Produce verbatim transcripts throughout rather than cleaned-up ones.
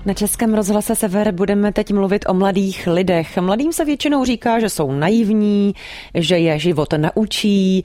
Na Českém rozhlase Sever budeme teď mluvit o mladých lidech. Mladým se většinou říká, že jsou naivní, že je život naučí,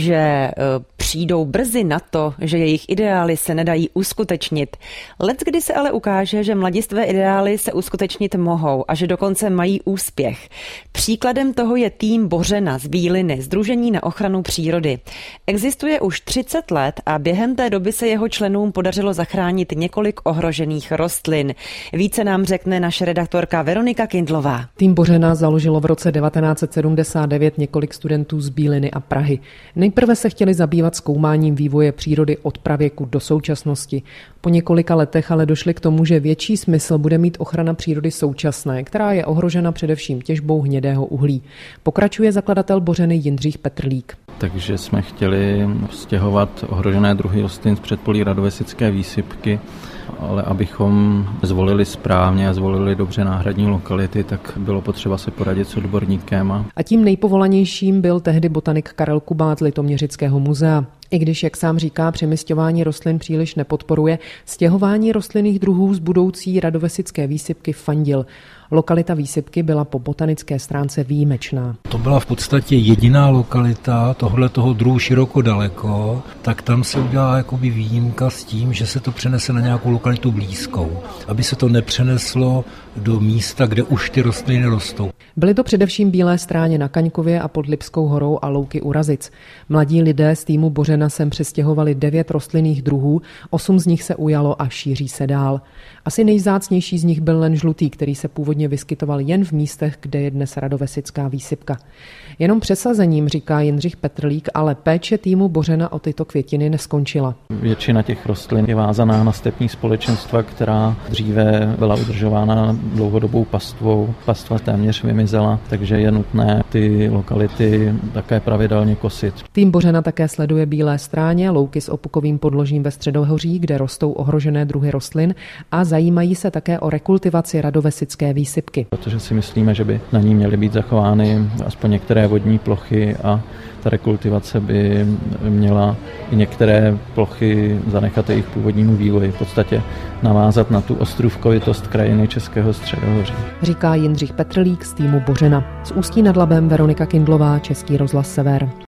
že přijdou brzy na to, že jejich ideály se nedají uskutečnit. Leckdy se ale ukáže, že mladistvé ideály se uskutečnit mohou a že dokonce mají úspěch. Příkladem toho je tým Bořena z Bíliny, Sdružení na ochranu přírody. Existuje už třicet let a během té doby se jeho členům podařilo zachránit několik ohrožených rostlin. Více nám řekne naše redaktorka Veronika Kindlová. Tým Bořena založilo v roce devatenáct set sedmdesát devět několik studentů z Bíliny a Prahy. Nejprve se chtěli zabývat zkoumáním vývoje přírody od pravěku do současnosti. Po několika letech ale došli k tomu, že větší smysl bude mít ochrana přírody současné, která je ohrožena především těžbou hnědého uhlí. Pokračuje zakladatel Bořeny Jindřich Petrlík. Takže jsme chtěli stěhovat ohrožené druhy rostlin z předpolí radovesické výsypky, ale abychom zvolili správně a zvolili dobře náhradní lokality, tak bylo potřeba se poradit s odborníkem. A tím nejpovolanějším byl tehdy botanik Karel Kubát z Litoměřického muzea. I když, jak sám říká, přemisťování rostlin příliš nepodporuje, stěhování rostlinných druhů z budoucí radovesické výsypky fandil. Lokalita výsypky byla po botanické stránce výjimečná. To byla v podstatě jediná lokalita tohle toho druhu široko daleko, tak tam se udělá jakoby výjimka s tím, že se to přenese na nějakou lokalitu blízkou, aby se to nepřeneslo do místa, kde už ty rostliny rostou. Byly to především Bílé Stráně na Kaňkově a pod Lipskou horou a louky u Razic. Mladí lidé z týmu Bořena sem přestěhovali devět rostlinných druhů, osm z nich se ujalo a šíří se dál. Asi nejvzácnější z nich byl len žlutý, který se původně vyskytoval jen v místech, kde je dnes radovesická výsypka. Jenom přesazením, říká Jindřich Petrlík, ale péče týmu Bořena o tyto květiny neskončila. Většina těch rostlin je vázaná na stepní společenstva, která dříve byla udržována dlouhodobou pastvou. Pastva téměř vymizela, takže je nutné ty lokality také pravidelně kosit. Tým Bořena také sleduje Bílé Stráně, louky s opukovým podložím ve Středohoří, kde rostou ohrožené druhy rostlin, a zajímají se také o rekultivaci radovesické výsypky. Protože si myslíme, že by na ní měly být zachovány aspoň některé vodní plochy a ta rekultivace by měla i některé plochy zanechat jejich původnímu vývoji, v podstatě navázat na tu ostrůvkovitost krajiny Českého Středohoří. Říká Jindřich Petrlík z týmu Bořena. Z Ústí nad Labem Veronika Kindlová, Český rozhlas Sever.